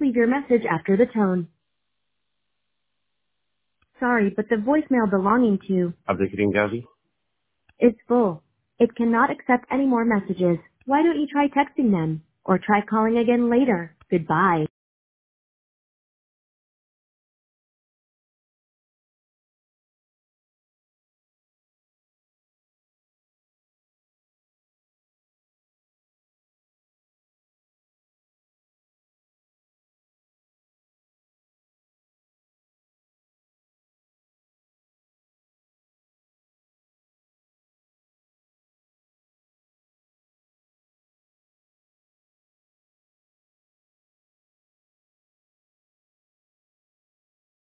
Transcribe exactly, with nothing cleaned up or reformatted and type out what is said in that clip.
leave your message after the tone. Sorry, but the voicemail belonging to Abdulkarim Ghazi. is full. It cannot accept any more messages. Why don't you try texting them? Or try calling again later. Goodbye.